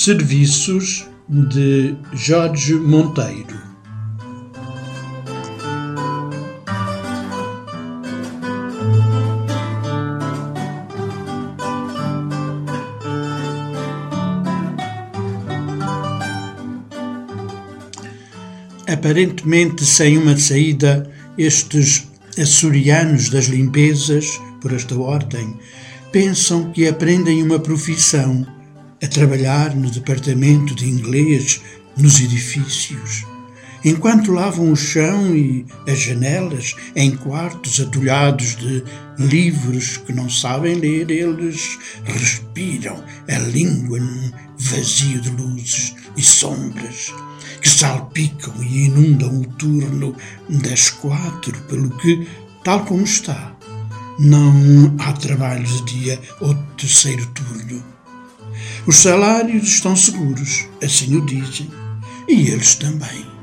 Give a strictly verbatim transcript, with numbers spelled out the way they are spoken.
Serviços de Jorge Monteiro. Aparentemente sem uma saída, estes açorianos das limpezas, por esta ordem, pensam que aprendem uma profissão, a trabalhar no departamento de inglês, nos edifícios, enquanto lavam o chão e as janelas em quartos atulhados de livros que não sabem ler. Eles respiram a língua num vazio de luzes e sombras que salpicam e inundam o turno das quatro, pelo que, tal como está, não há trabalho de dia ou de terceiro turno. Os salários estão seguros, assim o dizem, e eles também.